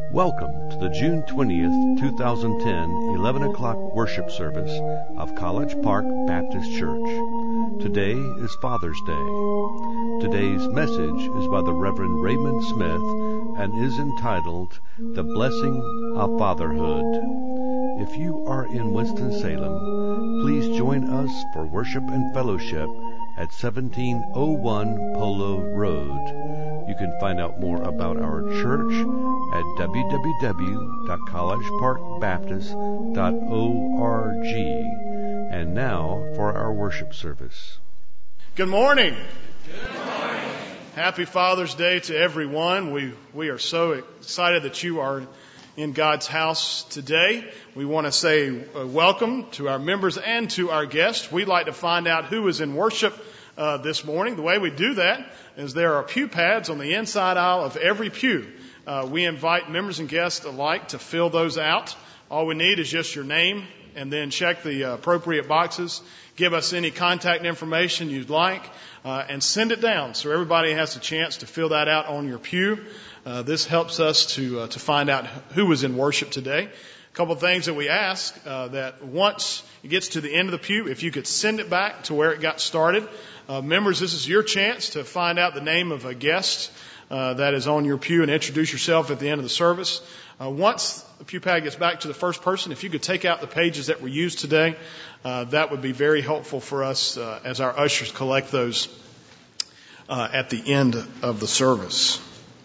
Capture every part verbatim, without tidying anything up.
Welcome to the June twentieth, twenty ten, eleven o'clock worship service of College Park Baptist Church. Today is Father's Day. Today's message is by the Reverend Raymond Smith and is entitled, The Blessing of Fatherhood. If you are in Winston-Salem, please join us for worship and fellowship at seventeen oh one Polo Road. You can find out more about our church at w w w dot college park baptist dot org. And now for our worship service. Good morning. Good morning. Happy Father's Day to everyone. We we are so excited that you are in God's house today. We want to say uh, welcome to our members and to our guests. We'd like to find out who is in worship uh, this morning. The way we do that is there are pew pads on the inside aisle of every pew. Uh, we invite members and guests alike to fill those out. All we need is just your name, and then check the uh, appropriate boxes. Give us any contact information you'd like, uh, and send it down so everybody has a chance to fill that out on your pew. Uh, this helps us to uh, to find out who was in worship today. A couple of things that we ask, uh, that once it gets to the end of the pew, if you could send it back to where it got started. Uh, members, this is your chance to find out the name of a guest uh, that is on your pew and introduce yourself at the end of the service. Uh, once the pew pad gets back to the first person, if you could take out the pages that were used today, uh, that would be very helpful for us uh, as our ushers collect those uh, at the end of the service.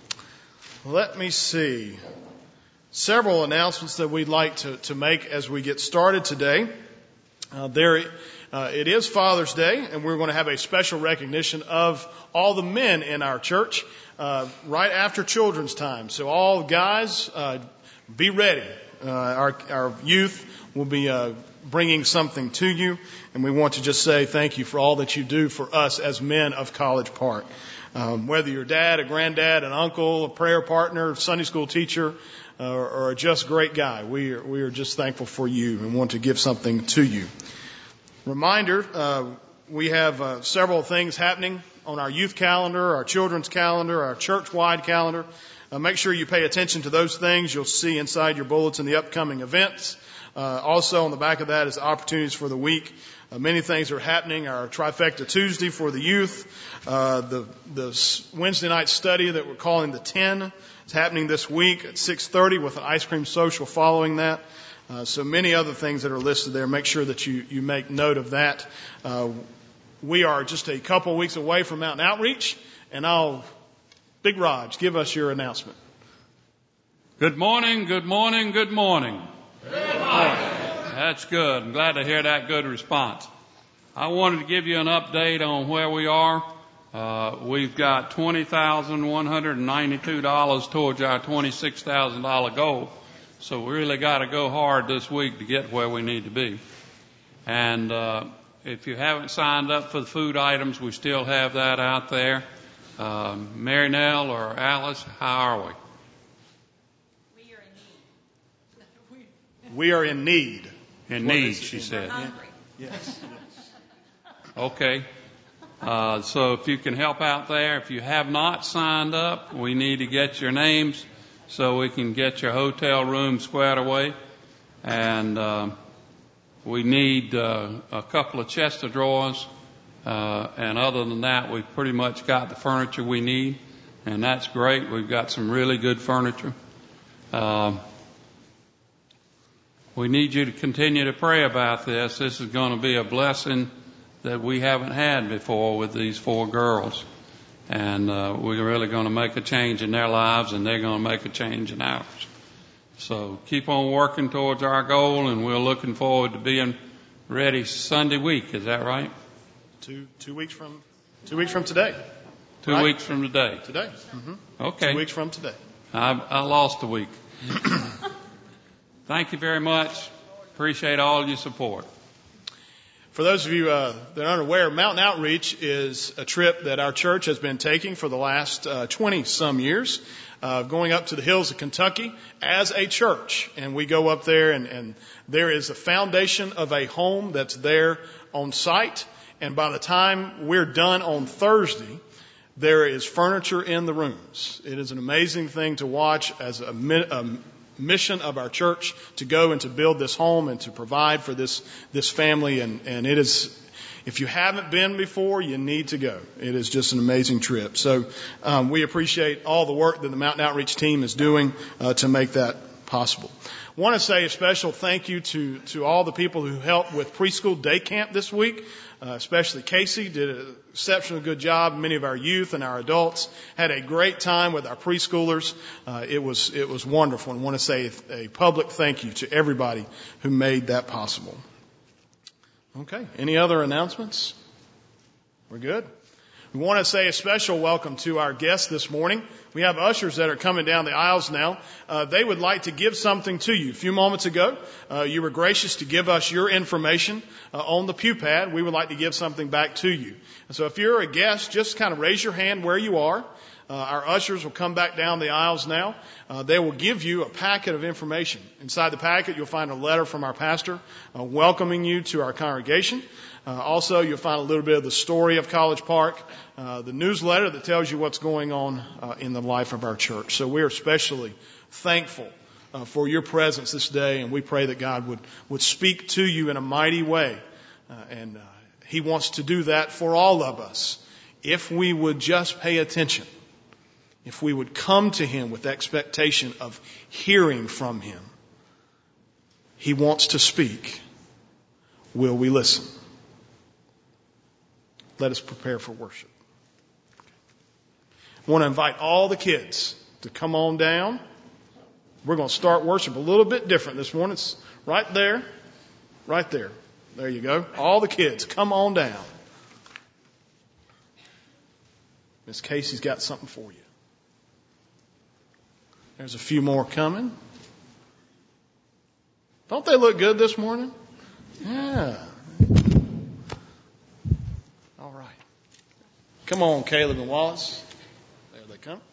Let me see. Several announcements that we'd like to, to make as we get started today. Uh, there, uh, it is Father's Day, and we're going to have a special recognition of all the men in our church uh, right after children's time. So all guys, uh, be ready. Uh, our, our youth will be uh, bringing something to you, and we want to just say thank you for all that you do for us as men of College Park. Um, whether you're dad, a granddad, an uncle, a prayer partner, Sunday school teacher, uh, or, or just great guy, we are, we are just thankful for you and want to give something to you. Reminder, uh, we have uh, several things happening on our youth calendar, our children's calendar, our church-wide calendar. Uh, make sure you pay attention to those things. You'll see inside your bulletin the upcoming events. Uh, also on the back of that is opportunities for the week. Uh, many things are happening. Our Trifecta Tuesday for the youth, uh, the the Wednesday night study that we're calling the ten is happening this week at six thirty with an ice cream social following that. Uh, so many other things that are listed there. Make sure that you you make note of that. Uh, we are just a couple weeks away from Mountain Outreach, and I'll Big Raj, give us your announcement. Good morning. Good morning. Good morning. Good morning. That's good. I'm glad to hear that good response. I wanted to give you an update on where we are. Uh, we've got twenty thousand one hundred ninety-two dollars towards our twenty-six thousand dollars goal. So we really got to go hard this week to get where we need to be. And uh, if you haven't signed up for the food items, we still have that out there. Uh, Mary Nell or Alice, how are we? We are in need. We are in need. In need, she said. Hungry. Yes. Okay. Uh, so if you can help out there, if you have not signed up, we need to get your names so we can get your hotel room squared away. And uh, we need uh, a couple of chest of drawers. Uh, and other than that, we've pretty much got the furniture we need. And that's great. We've got some really good furniture. Uh, We need you to continue to pray about this. This is going to be a blessing that we haven't had before with these four girls. And uh, we're really going to make a change in their lives, and they're going to make a change in ours. So keep on working towards our goal, and we're looking forward to being ready Sunday week. Is that right? Two two weeks from two weeks from today. Two right? weeks from today. Today. Mm-hmm. Okay. Two weeks from today. I, I lost a week. Thank you very much. Appreciate all your support. For those of you uh, that aren't aware, Mountain Outreach is a trip that our church has been taking for the last uh, twenty some years, uh, going up to the hills of Kentucky as a church. And we go up there, and, and there is a foundation of a home that's there on site. And by the time we're done on Thursday, There is furniture in the rooms. It is an amazing thing to watch as a, a mission of our church to go and to build this home and to provide for this, this family. And, and it is, if you haven't been before, you need to go. It is just an amazing trip. So um, we appreciate all the work that the Mountain Outreach team is doing uh, to make that possible. I want to say a special thank you to, to all the people who helped with preschool day camp this week, uh, especially Casey did an exceptionally good job. Many of our youth and our adults had a great time with our preschoolers. Uh, it was it was wonderful, and I want to say a public thank you to everybody who made that possible. Okay, any other announcements? We're good. We want to say a special welcome to our guests this morning. We have ushers that are coming down the aisles now. Uh, they would like to give something to you. A few moments ago, uh, you were gracious to give us your information uh, on the pew pad. We would like to give something back to you. And so if you're a guest, just kind of raise your hand where you are. Uh, our ushers will come back down the aisles now. Uh, they will give you a packet of information. Inside the packet, you'll find a letter from our pastor uh, welcoming you to our congregation. Uh, also, you'll find a little bit of the story of College Park, uh, the newsletter that tells you what's going on uh, in the life of our church. So we are especially thankful uh, for your presence this day, and we pray that God would, would speak to you in a mighty way. Uh, and uh, He wants to do that for all of us if we would just pay attention, if we would come to Him with expectation of hearing from Him. He wants to speak. Will we listen? Let us prepare for worship. I want to invite all the kids to come on down. We're going to start worship a little bit different this morning. It's right there. Right there. There you go. All the kids, come on down. Miss Casey's got something for you. There's a few more coming. Don't they look good this morning? Yeah. All right. Come on, Caleb and Wallace. There they come.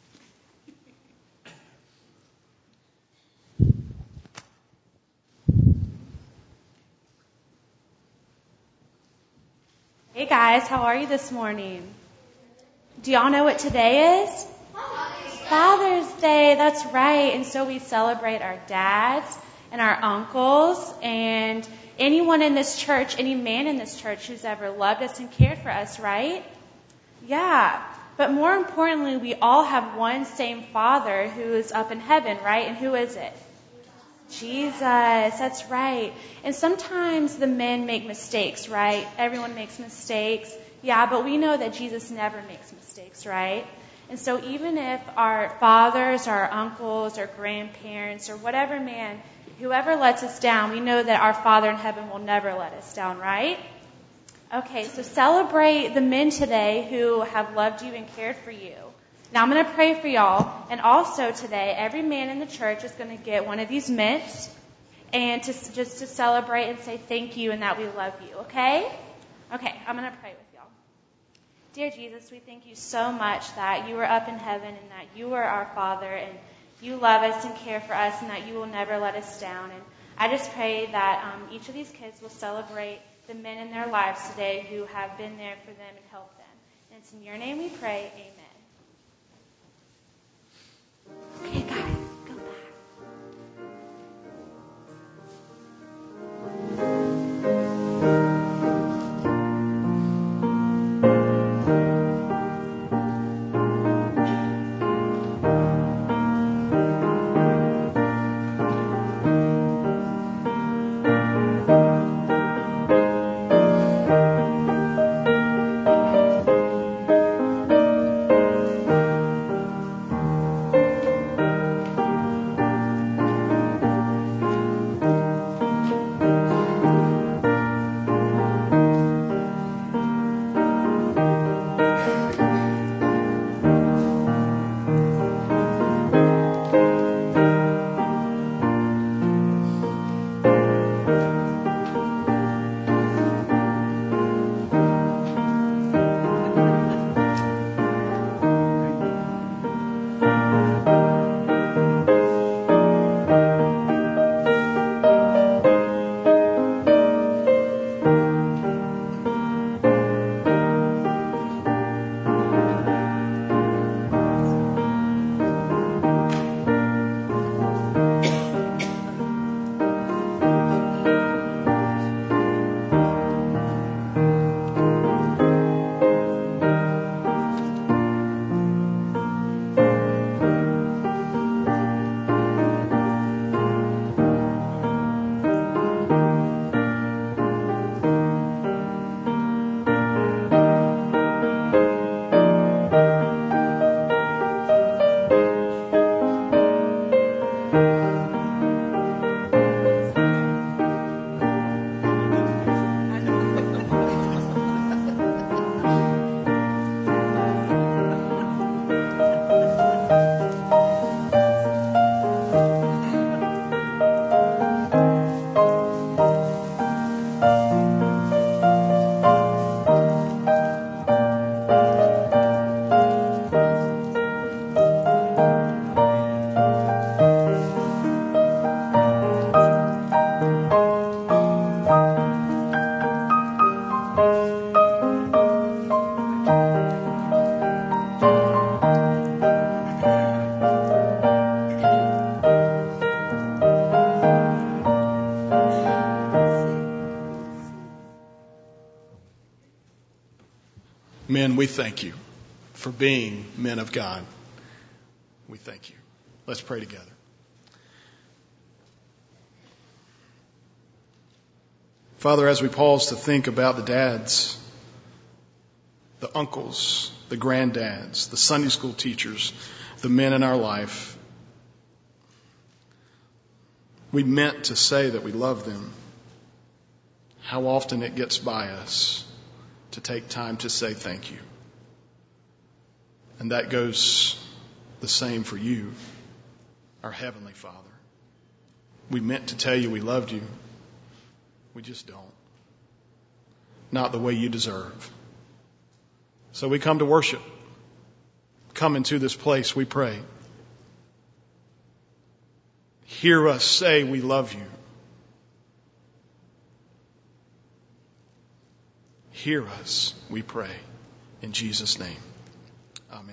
Hey guys, how are you this morning? Do y'all know what today is? Father's Day, that's right. And so we celebrate our dads and our uncles and anyone in this church, any man in this church who's ever loved us and cared for us, right? Yeah. But more importantly, we all have one same Father who is up in heaven, right? And who is it? Jesus. That's right. And sometimes the men make mistakes, right? Everyone makes mistakes. Yeah, but we know that Jesus never makes mistakes, right? And so even if our fathers, our uncles, our grandparents, or whatever man, whoever lets us down, we know that our Father in heaven will never let us down, right? Okay, so celebrate the men today who have loved you and cared for you. Now I'm going to pray for y'all. And also today, every man in the church is going to get one of these mints and to just to celebrate and say thank you and that we love you, okay? Okay, I'm going to pray with y'all. Dear Jesus, we thank you so much that you are up in heaven and that you are our Father and you love us and care for us and that you will never let us down. And I just pray that um, each of these kids will celebrate the men in their lives today who have been there for them and helped them. And it's in your name we pray, amen. Okay, guys. men, we thank you for being men of God. We thank you. Let's pray together. Father, as we pause to think about the dads, the uncles, the granddads, the Sunday school teachers, the men in our life, we meant to say that we love them. How often it gets by us to take time to say thank you. And that goes the same for you, our Heavenly Father. We meant to tell you we loved you. We just don't. Not the way you deserve. So we come to worship. Come into this place, we pray. Hear us say we love you. Hear us, we pray. In Jesus' name. Amen.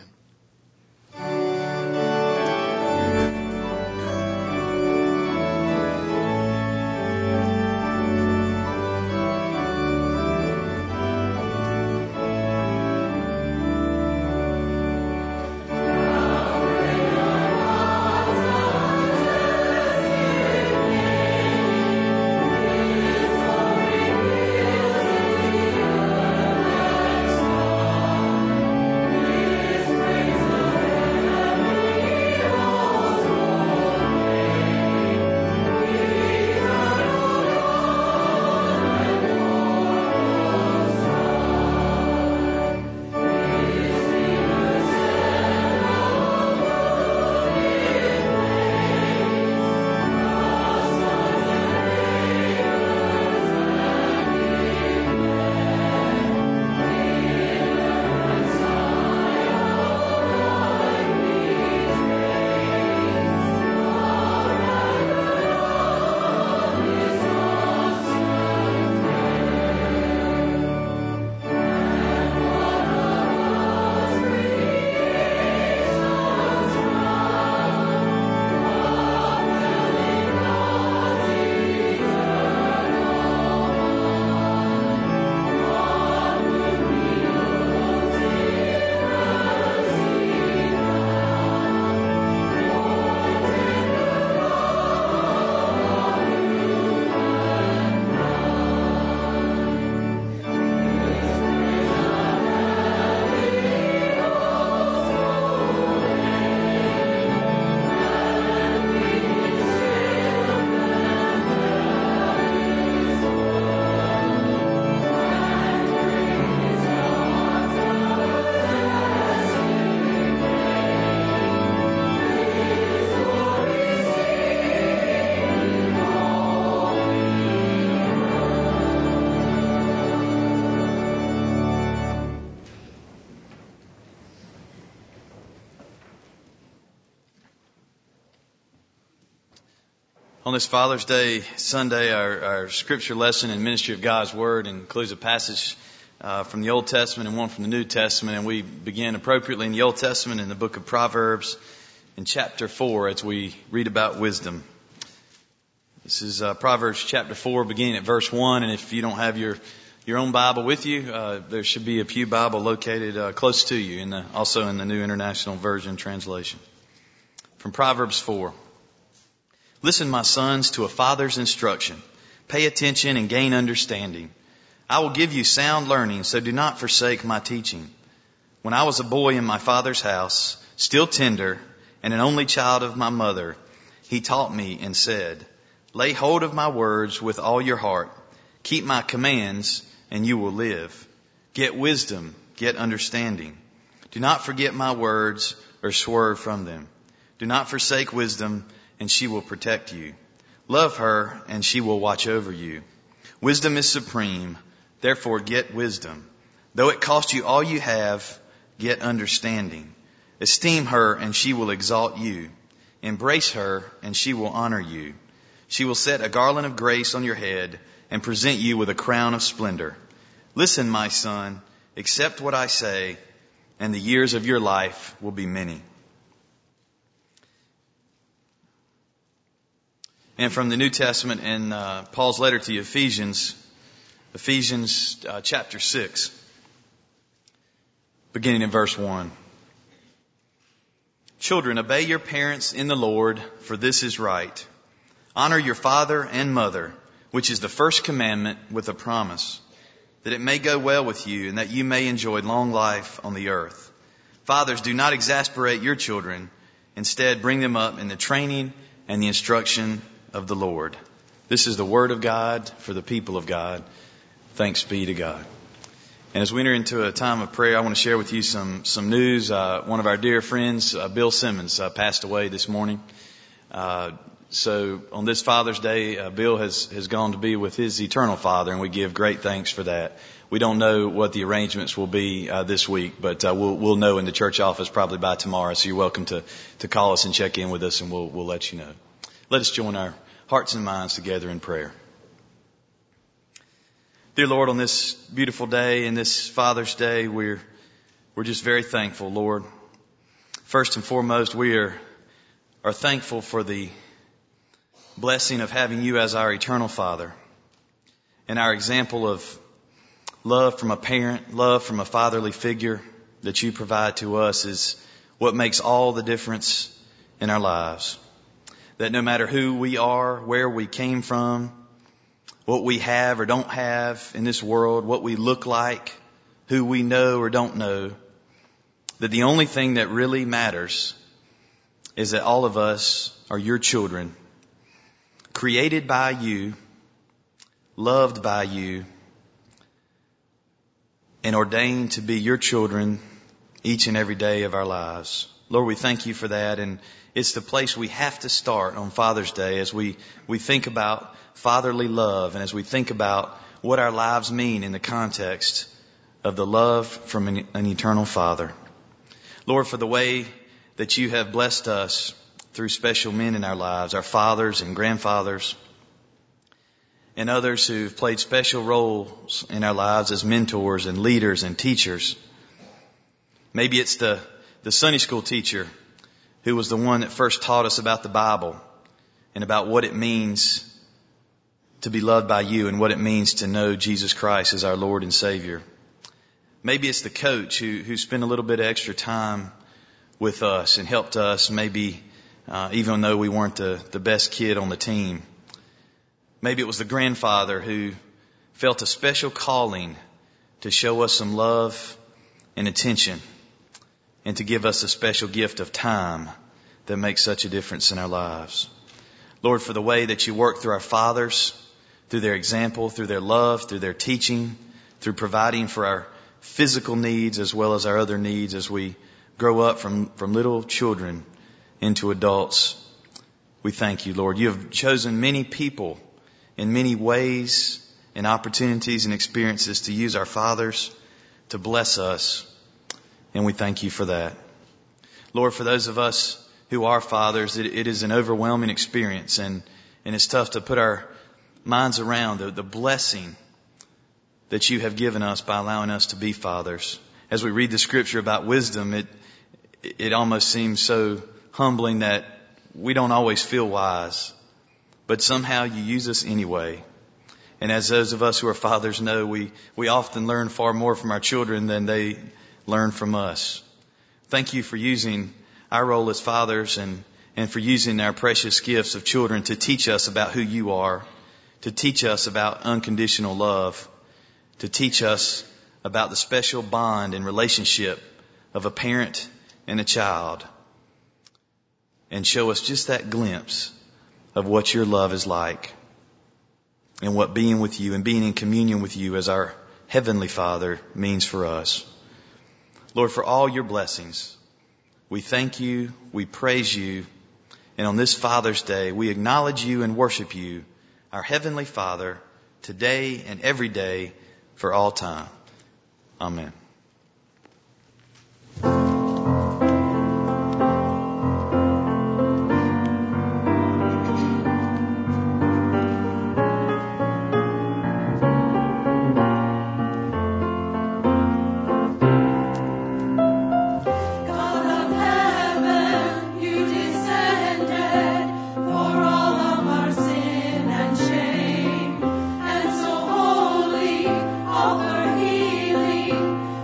On this Father's Day Sunday, our, our scripture lesson and ministry of God's Word includes a passage uh, from the Old Testament and one from the New Testament. And we begin appropriately in the Old Testament in the book of Proverbs in chapter four as we read about wisdom. This is uh, Proverbs chapter four, beginning at verse one. And if you don't have your your own Bible with you, uh, there should be a pew Bible located uh, close to you, in the, also in the New International Version translation. From Proverbs four. Listen, my sons, to a father's instruction. Pay attention and gain understanding. I will give you sound learning, so do not forsake my teaching. When I was a boy in my father's house, still tender, and an only child of my mother, he taught me and said, lay hold of my words with all your heart. Keep my commands, and you will live. Get wisdom, get understanding. Do not forget my words or swerve from them. Do not forsake wisdom, and she will protect you. Love her, and she will watch over you. Wisdom is supreme, therefore get wisdom. Though it cost you all you have, get understanding. Esteem her, and she will exalt you. Embrace her, and she will honor you. She will set a garland of grace on your head and present you with a crown of splendor. Listen, my son, accept what I say, and the years of your life will be many. And from the New Testament in uh, Paul's letter to the Ephesians, Ephesians uh, chapter six. beginning in verse one. Children, obey your parents in the Lord, for this is right. Honor your father and mother, which is the first commandment with a promise, that it may go well with you and that you may enjoy long life on the earth. Fathers, do not exasperate your children. Instead, bring them up in the training and the instruction of the Lord. This is the word of God for the people of God. Thanks be to God. And as we enter into a time of prayer, I want to share with you some some news. Uh, one of our dear friends, uh, Bill Simmons, uh, passed away this morning. Uh, so on this Father's Day, uh, Bill has, has gone to be with his eternal Father, and we give great thanks for that. We don't know what the arrangements will be uh, this week, but uh, we'll we'll know in the church office probably by tomorrow. So you're welcome to to call us and check in with us, and we'll we'll let you know. Let us join our hearts and minds together in prayer. Dear Lord, on this beautiful day, in this Father's Day, we're we're just very thankful, Lord. First and foremost, we are are thankful for the blessing of having you as our eternal Father, and our example of love from a parent, love from a fatherly figure that you provide to us is what makes all the difference in our lives. That no matter who we are, where we came from, what we have or don't have in this world, what we look like, who we know or don't know, that the only thing that really matters is that all of us are your children, created by you, loved by you, and ordained to be your children each and every day of our lives. Lord, we thank you for that, and it's the place we have to start on Father's Day as we, we think about fatherly love and as we think about what our lives mean in the context of the love from an, an eternal Father. Lord, for the way that you have blessed us through special men in our lives, our fathers and grandfathers, and others who've played special roles in our lives as mentors and leaders and teachers. Maybe it's the, the Sunday school teacher who was the one that first taught us about the Bible and about what it means to be loved by you and what it means to know Jesus Christ as our Lord and Savior. Maybe it's the coach who, who spent a little bit of extra time with us and helped us, maybe uh, even though we weren't the, the best kid on the team. Maybe it was the grandfather who felt a special calling to show us some love and attention and to give us a special gift of time that makes such a difference in our lives. Lord, for the way that you work through our fathers, through their example, through their love, through their teaching, through providing for our physical needs as well as our other needs as we grow up from, from little children into adults. We thank you, Lord. You have chosen many people in many ways and opportunities and experiences to use our fathers to bless us. And we thank you for that. Lord, for those of us who are fathers, it, it is an overwhelming experience, and, and it's tough to put our minds around the, the blessing that you have given us by allowing us to be fathers. As we read the scripture about wisdom, it it almost seems so humbling that we don't always feel wise, but somehow you use us anyway. And as those of us who are fathers know, we, we often learn far more from our children than they learn from us. Thank you for using our role as fathers and, and for using our precious gifts of children to teach us about who you are, to teach us about unconditional love, to teach us about the special bond and relationship of a parent and a child, and show us just that glimpse of what your love is like and what being with you and being in communion with you as our Heavenly Father means for us. Lord, for all your blessings, we thank you, we praise you, and on this Father's Day, we acknowledge you and worship you, our Heavenly Father, today and every day for all time. Amen. Healing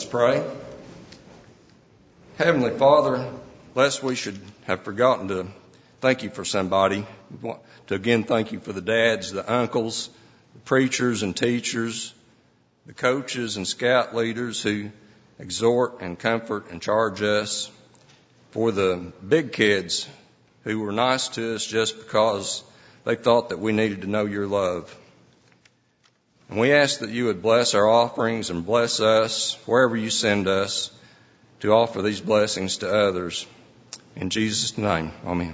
pray. Heavenly Father, lest we should have forgotten to thank you for somebody, to again thank you for the dads, the uncles, the preachers and teachers, the coaches and scout leaders who exhort and comfort and charge us, for the big kids who were nice to us just because they thought that we needed to know your love. And we ask that you would bless our offerings and bless us wherever you send us to offer these blessings to others. In Jesus' name, amen.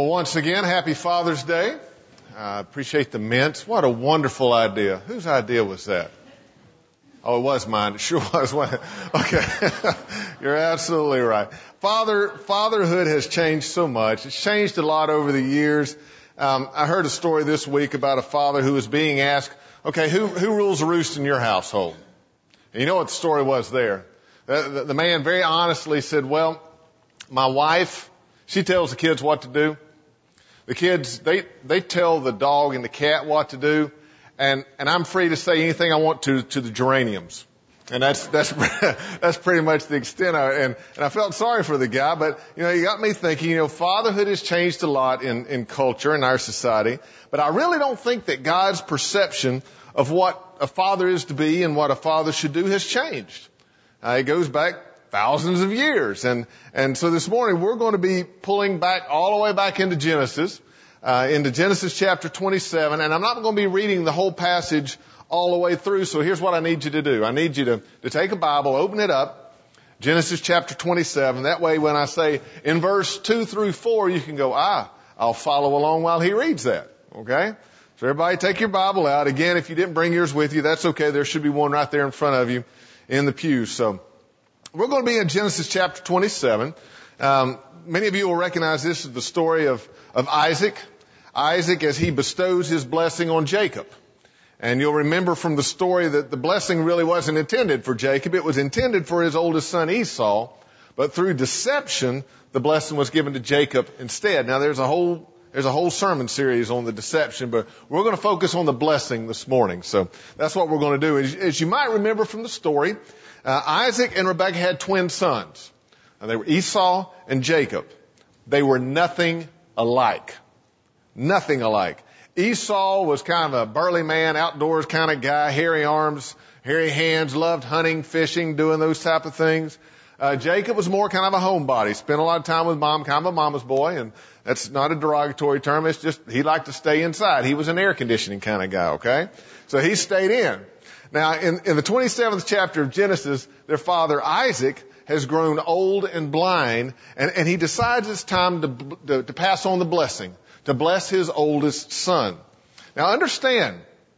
Well, once again, happy Father's Day. I uh, appreciate the mints. What a wonderful idea. Whose idea was that? Oh, it was mine. It sure was. Okay. You're absolutely right. Father, fatherhood has changed so much. It's changed a lot over the years. Um, I heard a story this week about a father who was being asked, okay, who, who rules the roost in your household? And you know what the story was there? The, the, the man very honestly said, well, my wife, she tells the kids what to do. The kids, they, they tell the dog and the cat what to do. And, and I'm free to say anything I want to, to the geraniums. And that's, that's, that's pretty much the extent of it. And, and I felt sorry for the guy, but, you know, you got me thinking, you know, fatherhood has changed a lot in, in culture, in our society. But I really don't think that God's perception of what a father is to be and what a father should do has changed. Uh, it goes back thousands of years. And, and so this morning we're going to be pulling back all the way back into Genesis, uh, into Genesis chapter twenty-seven. And I'm not going to be reading the whole passage all the way through. So here's what I need you to do. I need you to, to take a Bible, open it up, Genesis chapter twenty-seven. That way when I say in verse two through four, you can go, ah, I'll follow along while he reads that. Okay? So everybody take your Bible out. Again, if you didn't bring yours with you, that's okay. There should be one right there in front of you in the pews. So we're going to be in Genesis chapter twenty-seven. Um, many of you will recognize this as the story of, of Isaac. Isaac as he bestows his blessing on Jacob. And you'll remember from the story that the blessing really wasn't intended for Jacob. It was intended for his oldest son Esau. But through deception, the blessing was given to Jacob instead. Now there's a whole, there's a whole sermon series on the deception, but we're going to focus on the blessing this morning. So that's what we're going to do. As, as you might remember from the story, uh, Isaac and Rebekah had twin sons. And they were Esau and Jacob. They were nothing alike. Nothing alike. Esau was kind of a burly man, outdoors kind of guy, hairy arms, hairy hands, loved hunting, fishing, doing those type of things. Uh, Jacob was more kind of a homebody, spent a lot of time with mom, kind of a mama's boy, and that's not a derogatory term. It's just he liked to stay inside. He was an air conditioning kind of guy, okay? So he stayed in. Now, in, in the twenty-seventh chapter of Genesis, their father Isaac has grown old and blind, and, and he decides it's time to, to, to pass on the blessing, to bless his oldest son. Now understand,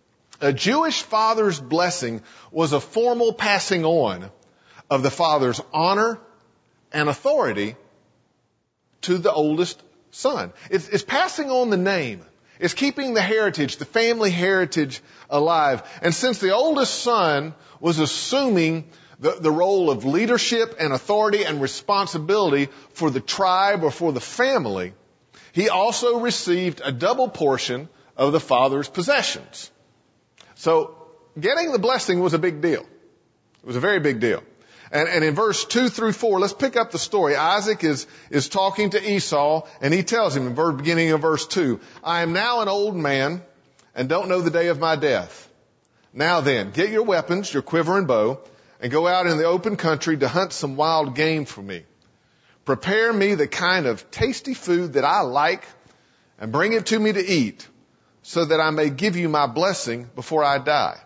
a Jewish father's blessing was a formal passing on of the father's honor and authority to the oldest son. It's, it's passing on the name. It's keeping the heritage, the family heritage alive. And since the oldest son was assuming the, the role of leadership and authority and responsibility for the tribe or for the family, he also received a double portion of the father's possessions. So getting the blessing was a big deal. It was a very big deal. And, and in verse two through four, let's pick up the story. Isaac is, is talking to Esau, and he tells him in the beginning of verse two, I am now an old man and don't know the day of my death. Now then, get your weapons, your quiver and bow, and go out in the open country to hunt some wild game for me. Prepare me the kind of tasty food that I like and bring it to me to eat so that I may give you my blessing before I die.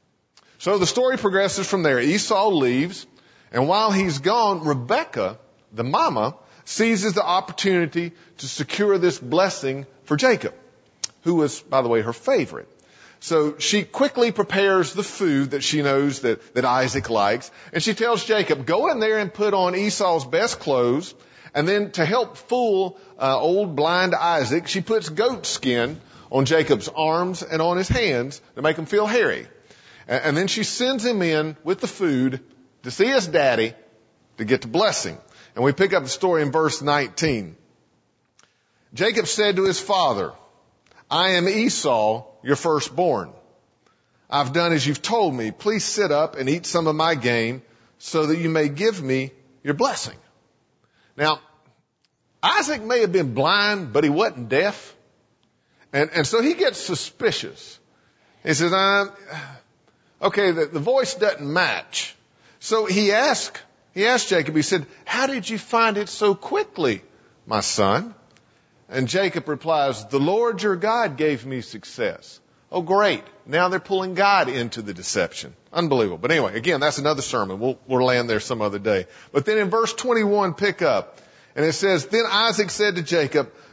So the story progresses from there. Esau leaves, and while he's gone, Rebekah, the mama, seizes the opportunity to secure this blessing for Jacob, who was, by the way, her favorite. So she quickly prepares the food that she knows that, that Isaac likes. And she tells Jacob, go in there and put on Esau's best clothes. And then to help fool uh, old blind Isaac, she puts goat skin on Jacob's arms and on his hands to make him feel hairy. And, and then she sends him in with the food to see his daddy to get the blessing. And we pick up the story in verse nineteen. Jacob said to his father, I am Esau, your firstborn. I've done as you've told me. Please sit up and eat some of my game so that you may give me your blessing. Now, Isaac may have been blind, but he wasn't deaf. And, and so he gets suspicious. He says, uh, okay, the, the voice doesn't match. So he asked, he asked Jacob, he said, how did you find it so quickly, my son? And Jacob replies, the Lord your God gave me success. Oh, great. Now they're pulling God into the deception. Unbelievable. But anyway, again, that's another sermon. We'll, we'll land there some other day. But then in verse twenty-one, pick up. And it says, then Isaac said to Jacob,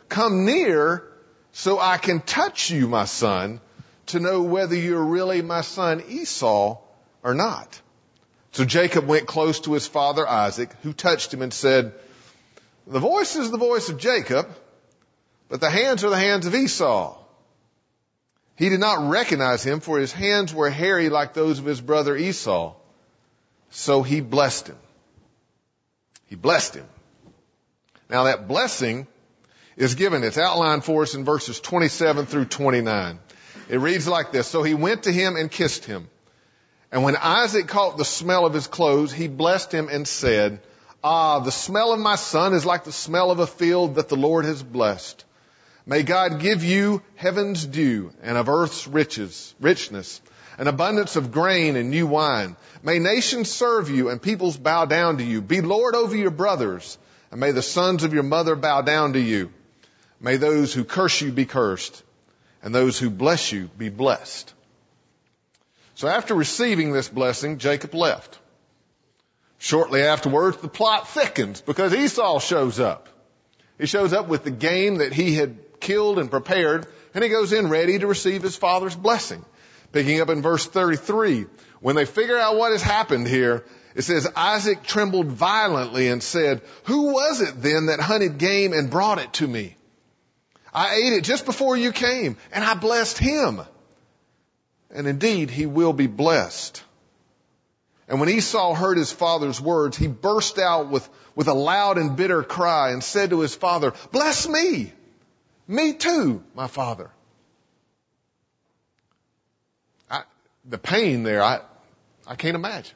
come near so I can touch you, my son, to know whether you're really my son Esau or not. So Jacob went close to his father Isaac, who touched him and said, the voice is the voice of Jacob, but the hands are the hands of Esau. He did not recognize him, for his hands were hairy like those of his brother Esau. So he blessed him. He blessed him. Now that blessing is given. It's outlined for us in verses twenty-seven through twenty-nine. It reads like this. So he went to him and kissed him. And when Isaac caught the smell of his clothes, he blessed him and said, ah, the smell of my son is like the smell of a field that the Lord has blessed. May God give you heaven's dew and of earth's riches, richness, an abundance of grain and new wine. May nations serve you and peoples bow down to you. Be Lord over your brothers, and may the sons of your mother bow down to you. May those who curse you be cursed, and those who bless you be blessed. So after receiving this blessing, Jacob left. Shortly afterwards, the plot thickens because Esau shows up. He shows up with the game that he had killed and prepared, and he goes in ready to receive his father's blessing. Picking up in verse thirty-three, when they figure out what has happened here, it says, Isaac trembled violently and said, who was it then that hunted game and brought it to me? I ate it just before you came, and I blessed him. And indeed, he will be blessed. And when Esau heard his father's words, he burst out with, with a loud and bitter cry and said to his father, bless me. Me too, my father. I, the pain there, I, I can't imagine.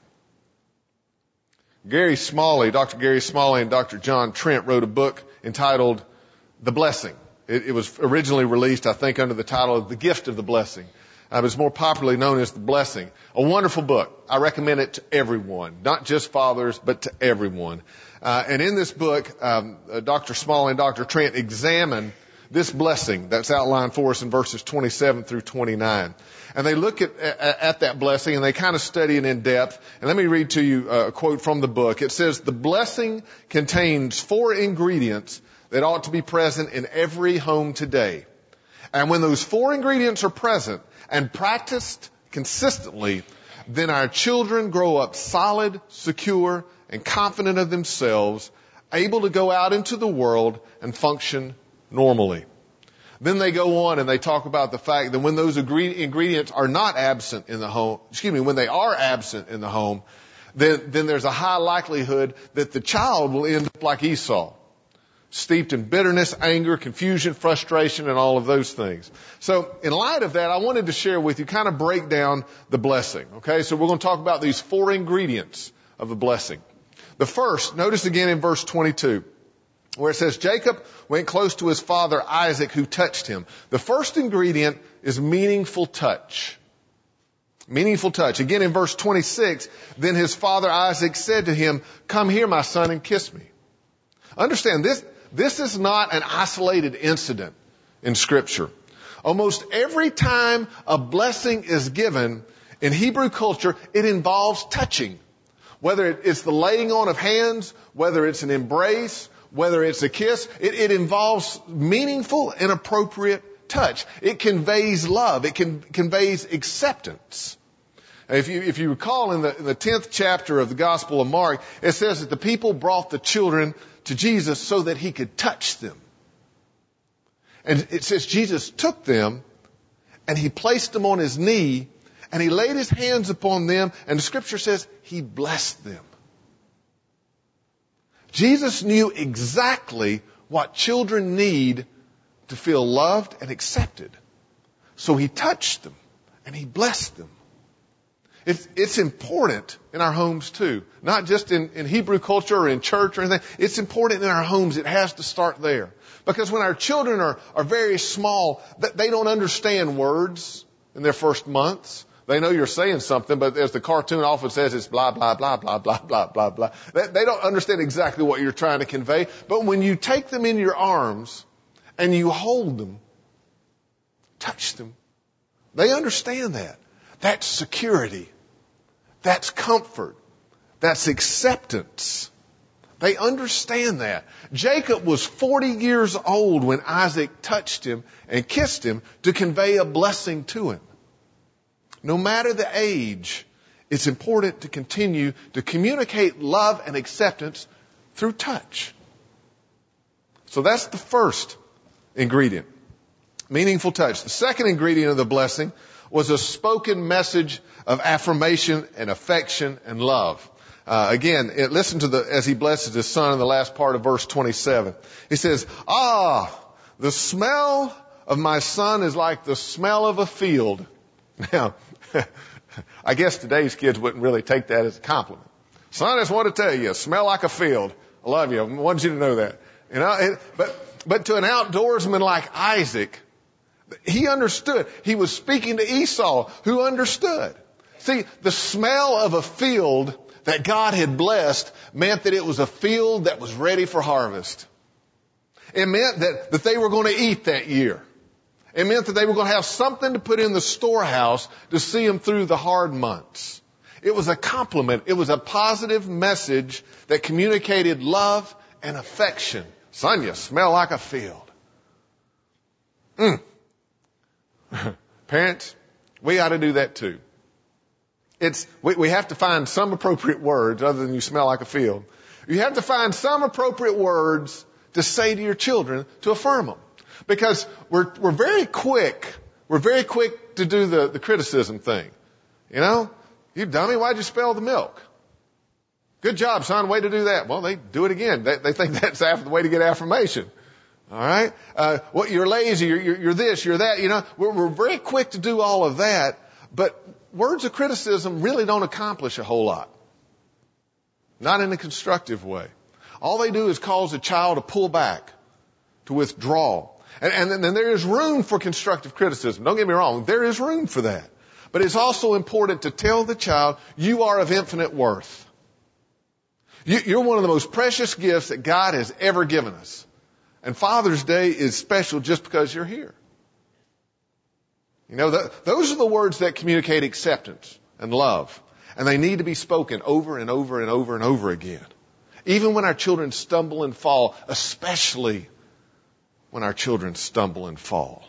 Gary Smalley, Doctor Gary Smalley and Doctor John Trent wrote a book entitled The Blessing. It, it was originally released, I think, under the title of The Gift of the Blessing. Uh, it was more popularly known as The Blessing. A wonderful book. I recommend it to everyone, not just fathers, but to everyone. Uh, and in this book, um, uh, Doctor Smalley and Doctor Trent examine this blessing that's outlined for us in verses twenty-seven through twenty-nine. And they look at, at, at that blessing and they kind of study it in depth. And let me read to you a quote from the book. It says, the blessing contains four ingredients that ought to be present in every home today. And when those four ingredients are present and practiced consistently, then our children grow up solid, secure, and confident of themselves, able to go out into the world and function normally. Then they go on and they talk about the fact that when those ingredients are not absent in the home, excuse me, when they are absent in the home, then, then there's a high likelihood that the child will end up like Esau, steeped in bitterness, anger, confusion, frustration, and all of those things. So in light of that, I wanted to share with you, kind of break down the blessing. Okay, so we're going to talk about these four ingredients of the blessing. The first, notice again in verse twenty-two, where it says, Jacob went close to his father Isaac, who touched him. The first ingredient is meaningful touch. Meaningful touch. Again in verse twenty-six, then his father Isaac said to him, come here, my son, and kiss me. Understand, this, this is not an isolated incident in Scripture. Almost every time a blessing is given in Hebrew culture, it involves touching. Whether it's the laying on of hands, whether it's an embrace, whether it's a kiss, it, it involves meaningful and appropriate touch. It conveys love. It can, conveys acceptance. If you, if you recall in the, in the tenth chapter of the Gospel of Mark, it says that the people brought the children to Jesus so that he could touch them. And it says Jesus took them and he placed them on his knee and he laid his hands upon them, and the Scripture says he blessed them. Jesus knew exactly what children need to feel loved and accepted. So he touched them and he blessed them. It's, it's important in our homes too. Not just in, in Hebrew culture or in church or anything. It's important in our homes. It has to start there. Because when our children are, are very small, they don't understand words in their first months. They know you're saying something, but as the cartoon often says, it's blah, blah, blah, blah, blah, blah, blah, blah. They, they don't understand exactly what you're trying to convey. But when you take them in your arms and you hold them, touch them, they understand that. That's security. That's comfort. That's acceptance. They understand that. Jacob was forty years old when Isaac touched him and kissed him to convey a blessing to him. No matter the age, it's important to continue to communicate love and acceptance through touch. So that's the first ingredient, meaningful touch. The second ingredient of the blessing was a spoken message of affirmation and affection and love. Uh, again, it, listen to the, as he blesses his son in the last part of verse twenty-seven. He says, ah, the smell of my son is like the smell of a field. Now, I guess today's kids wouldn't really take that as a compliment. Son, I just want to tell you, smell like a field. I love you. I wanted you to know that. You know, it, but, but to an outdoorsman like Isaac, he understood. He was speaking to Esau, who understood. See, the smell of a field that God had blessed meant that it was a field that was ready for harvest. It meant that, that they were going to eat that year. It meant that they were going to have something to put in the storehouse to see them through the hard months. It was a compliment. It was a positive message that communicated love and affection. Son, you smell like a field. Mm. Parents, we ought to do that too. It's, we, we have to find some appropriate words other than you smell like a field. You have to find some appropriate words to say to your children to affirm them. Because we're, we're very quick, we're very quick to do the, the criticism thing. You know, you dummy, why'd you spill the milk? Good job, son, way to do that. Well, they do it again. They, they think that's the way to get affirmation. All right? Uh, well, you're lazy, you're, you're, you're this, you're that. You know, we're, we're very quick to do all of that, but words of criticism really don't accomplish a whole lot. Not in a constructive way. All they do is cause a child to pull back, to withdraw. And, and then there is room for constructive criticism. Don't get me wrong. There is room for that. But it's also important to tell the child, you are of infinite worth. You, you're one of the most precious gifts that God has ever given us. And Father's Day is special just because you're here. You know, the, those are the words that communicate acceptance and love. And they need to be spoken over and over and over and over again. Even when our children stumble and fall, especially when our children stumble and fall.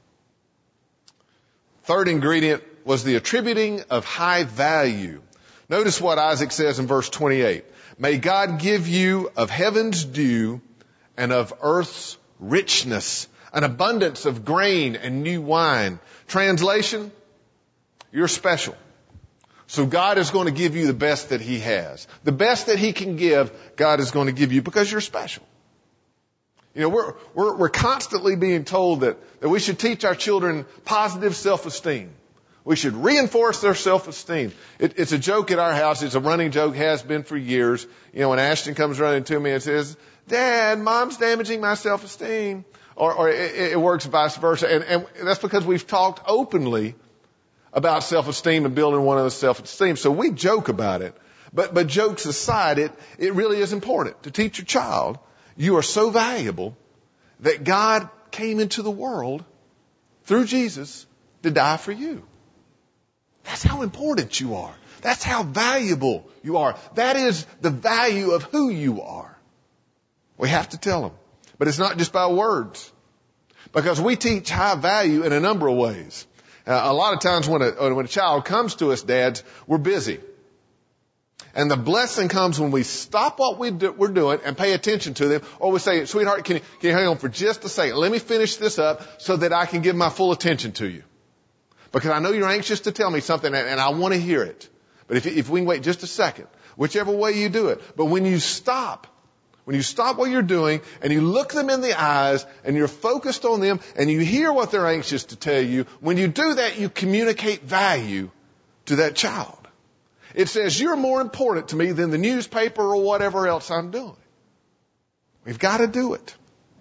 Third ingredient was the attributing of high value. Notice what Isaac says in verse twenty-eight. May God give you of heaven's dew and of earth's richness, an abundance of grain and new wine. Translation, you're special. So God is going to give you the best that He has. The best that He can give, God is going to give you because you're special. You know, we're, we're, we're constantly being told that, that we should teach our children positive self-esteem. We should reinforce their self-esteem. It, it's a joke at our house. It's a running joke, has been for years. You know, when Ashton comes running to me and says, Dad, Mom's damaging my self-esteem. Or, or it, it works vice versa. And, and that's because we've talked openly about self-esteem and building one another's self-esteem. So we joke about it. But, but jokes aside, it, it really is important to teach your child you are so valuable that God came into the world through Jesus to die for you. That's how important you are. That's how valuable you are. That is the value of who you are. We have to tell them. But it's not just by words. Because we teach high value in a number of ways. Uh, a lot of times when a, when a child comes to us, dads, we're busy. And the blessing comes when we stop what we do, we're doing and pay attention to them. Or we say, sweetheart, can you, can you hang on for just a second? Let me finish this up so that I can give my full attention to you. Because I know you're anxious to tell me something and, and I want to hear it. But if, if we can wait just a second, whichever way you do it. But when you stop, when you stop what you're doing and you look them in the eyes and you're focused on them and you hear what they're anxious to tell you, when you do that, you communicate value to that child. It says, you're more important to me than the newspaper or whatever else I'm doing. We've got to do it.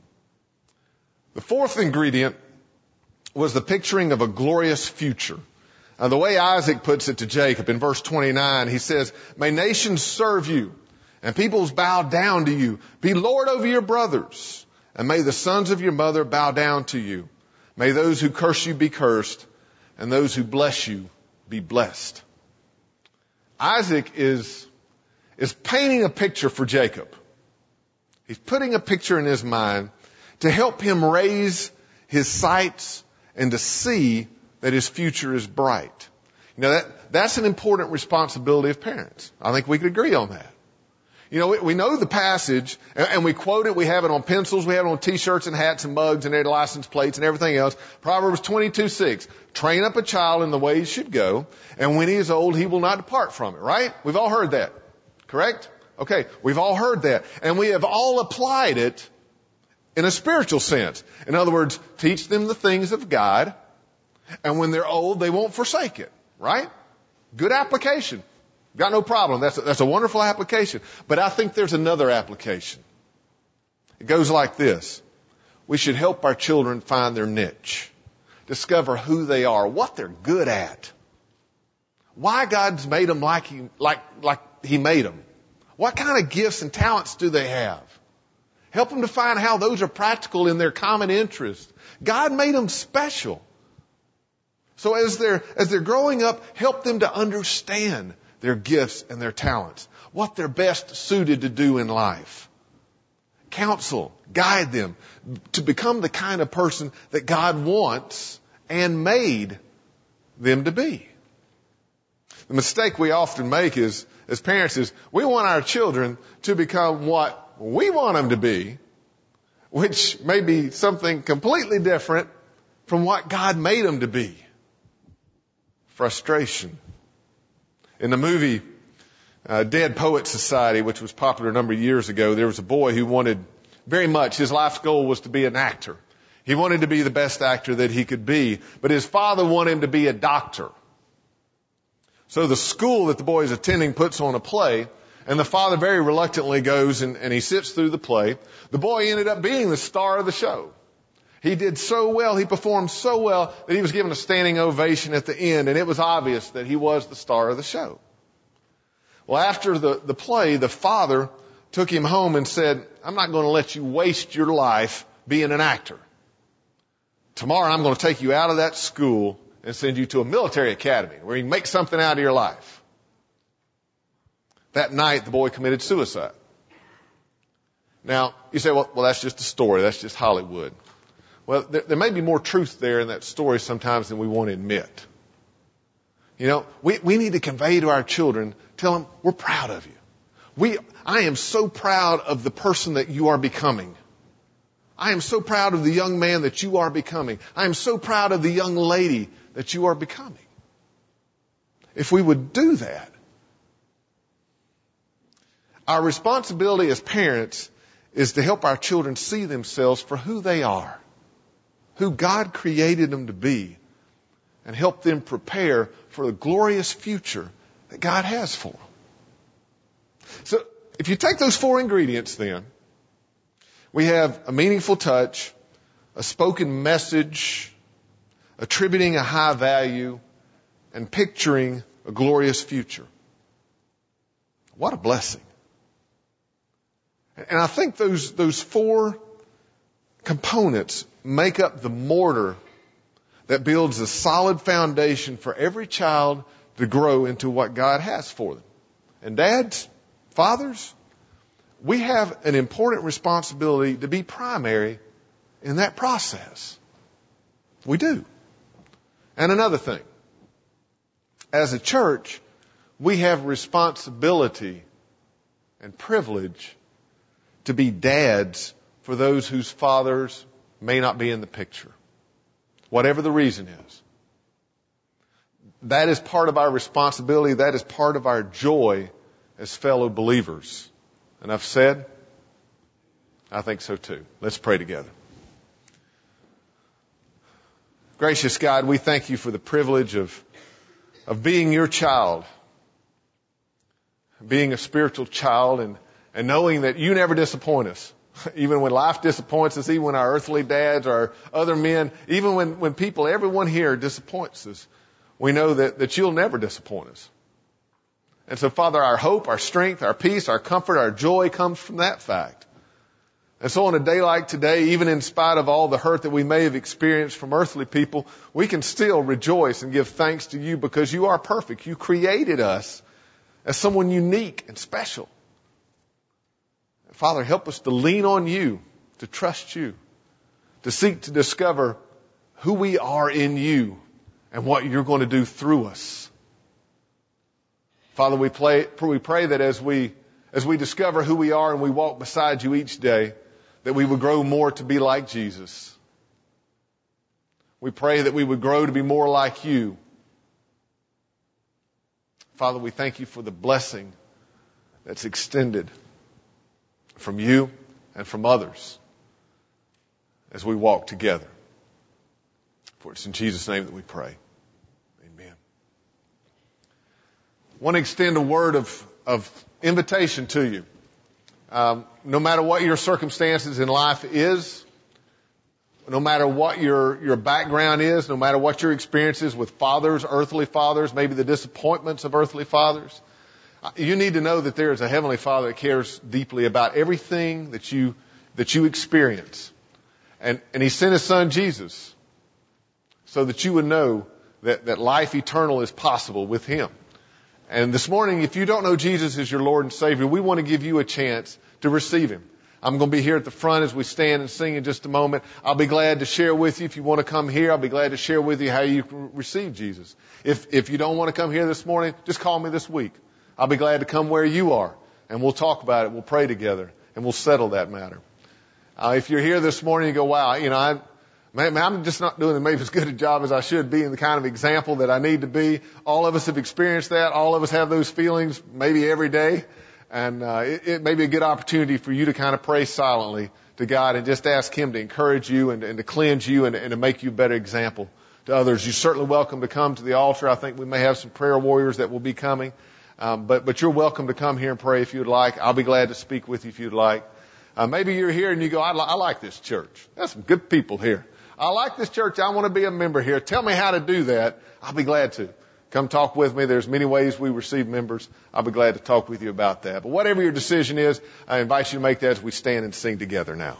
The fourth ingredient was the picturing of a glorious future. Now, the way Isaac puts it to Jacob in verse twenty-nine, he says, may nations serve you and peoples bow down to you. Be Lord over your brothers, and may the sons of your mother bow down to you. May those who curse you be cursed, and those who bless you be blessed. Isaac is, is painting a picture for Jacob. He's putting a picture in his mind to help him raise his sights and to see that his future is bright. You know, that, that's an important responsibility of parents. I think we could agree on that. You know, we, we know the passage, and, and we quote it, we have it on pencils, we have it on t-shirts and hats and mugs and their license plates and everything else. Proverbs twenty-two six, train up a child in the way he should go, and when he is old, he will not depart from it, right? We've all heard that, correct? Okay, we've all heard that. And we have all applied it in a spiritual sense. In other words, teach them the things of God, and when they're old, they won't forsake it, right? Good application. Got no problem. That's a, that's a wonderful application. But I think there's another application. It goes like this. We should help our children find their niche, discover who they are, what they're good at, why God's made them like he, like, like he made them. What kind of gifts and talents do they have? Help them to find how those are practical in their common interest. God made them special. So as they're, as they're growing up, help them to understand their gifts and their talents, what they're best suited to do in life. Counsel, guide them to become the kind of person that God wants and made them to be. The mistake we often make is, as parents, is we want our children to become what we want them to be, which may be something completely different from what God made them to be. Frustration. In the movie uh, Dead Poets Society, which was popular a number of years ago, there was a boy who wanted very much, his life's goal was to be an actor. He wanted to be the best actor that he could be, but his father wanted him to be a doctor. So the school that the boy is attending puts on a play, and the father very reluctantly goes and, and he sits through the play. The boy ended up being the star of the show. He did so well, he performed so well that he was given a standing ovation at the end, and it was obvious that he was the star of the show. Well, after the, the play, the father took him home and said, I'm not going to let you waste your life being an actor. Tomorrow I'm going to take you out of that school and send you to a military academy where you can make something out of your life. That night, the boy committed suicide. Now, you say, well, well that's just a story. That's just Hollywood. Well, there, there may be more truth there in that story sometimes than we want to admit. You know, we, we need to convey to our children, tell them, we're proud of you. We, I am so proud of the person that you are becoming. I am so proud of the young man that you are becoming. I am so proud of the young lady that you are becoming. If we would do that, our responsibility as parents is to help our children see themselves for who they are, who God created them to be, and help them prepare for the glorious future that God has for them. So if you take those four ingredients then, we have a meaningful touch, a spoken message, attributing a high value, and picturing a glorious future. What a blessing. And I think those, those four components make up the mortar that builds a solid foundation for every child to grow into what God has for them. And dads, fathers, we have an important responsibility to be primary in that process. We do. And another thing, as a church, we have responsibility and privilege to be dads for those whose fathers may not be in the picture, whatever the reason is. That is part of our responsibility. That is part of our joy as fellow believers. Enough said? I think so too. Let's pray together. Gracious God, we thank you for the privilege of, of being your child, being a spiritual child, and, and knowing that you never disappoint us. Even when life disappoints us, even when our earthly dads or other men, even when, when people, everyone here disappoints us, we know that, that you'll never disappoint us. And so, Father, our hope, our strength, our peace, our comfort, our joy comes from that fact. And so on a day like today, even in spite of all the hurt that we may have experienced from earthly people, we can still rejoice and give thanks to you because you are perfect. You created us as someone unique and special. Father, help us to lean on you, to trust you, to seek to discover who we are in you and what you're going to do through us. Father, we, play, we pray that as we, as we discover who we are and we walk beside you each day, that we would grow more to be like Jesus. We pray that we would grow to be more like you. Father, we thank you for the blessing that's extended from you and from others as we walk together. For it's in Jesus' name that we pray. Amen. I want to extend a word of, of invitation to you. Um, no matter what your circumstances in life is, no matter what your, your background is, no matter what your experience is with fathers, earthly fathers, maybe the disappointments of earthly fathers, you need to know that there is a Heavenly Father that cares deeply about everything that you, that you experience. And, and He sent His Son Jesus so that you would know that, that life eternal is possible with Him. And this morning, if you don't know Jesus as your Lord and Savior, we want to give you a chance to receive Him. I'm going to be here at the front as we stand and sing in just a moment. I'll be glad to share with you. If you want to come here, I'll be glad to share with you how you can receive Jesus. If, if you don't want to come here this morning, just call me this week. I'll be glad to come where you are, and we'll talk about it. We'll pray together, and we'll settle that matter. Uh, if you're here this morning and you go, wow, you know, I, man, I'm just not doing maybe as good a job as I should be in the kind of example that I need to be. All of us have experienced that. All of us have those feelings maybe every day. And uh, it, it may be a good opportunity for you to kind of pray silently to God and just ask Him to encourage you and, and to cleanse you and, and to make you a better example to others. You're certainly welcome to come to the altar. I think we may have some prayer warriors that will be coming. Um, but, but you're welcome to come here and pray if you'd like. I'll be glad to speak with you if you'd like. Uh, maybe you're here and you go, I, li- I like this church. There's some good people here. I like this church. I want to be a member here. Tell me how to do that. I'll be glad to. Come talk with me. There's many ways we receive members. I'll be glad to talk with you about that. But whatever your decision is, I invite you to make that as we stand and sing together now.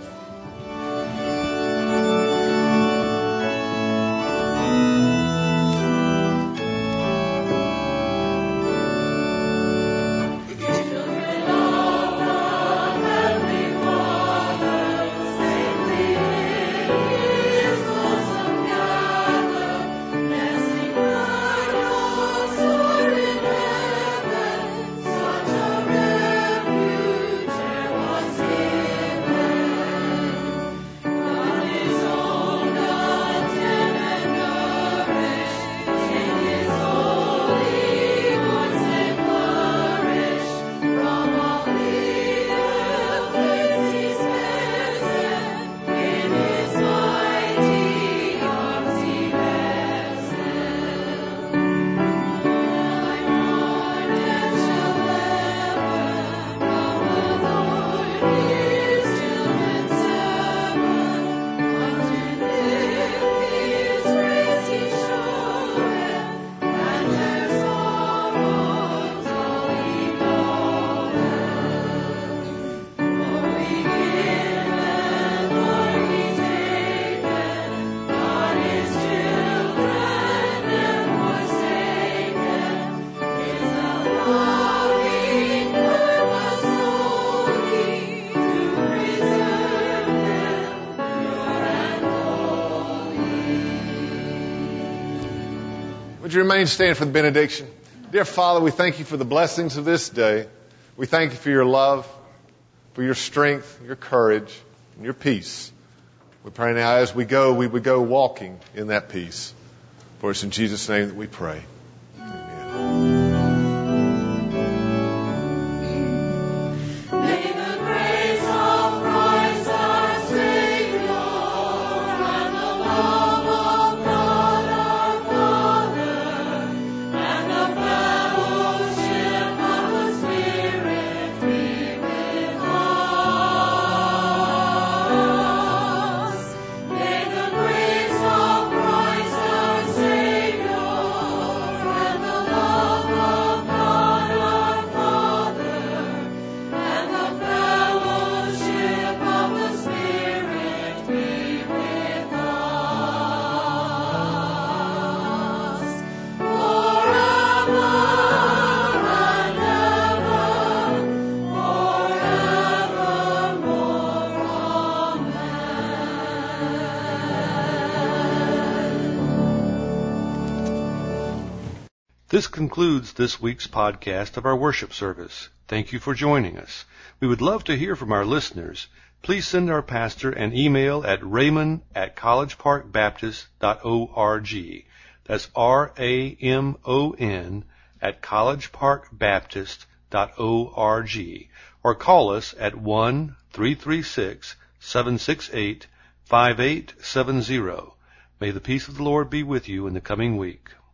Would you remain standing for the benediction? Dear Father, we thank you for the blessings of this day. We thank you for your love, for your strength, your courage, and your peace. We pray now as we go, we would go walking in that peace. For it's in Jesus' name that we pray. Amen. Love concludes this week's podcast of our worship service. Thank you for joining us. We would love to hear from our listeners. Please send our pastor an email at raymond at college park baptist dot org. That's R A M O N at college park baptist dot org. Or call us at one three three six, seven six eight, five eight seven zero. May the peace of the Lord be with you in the coming week.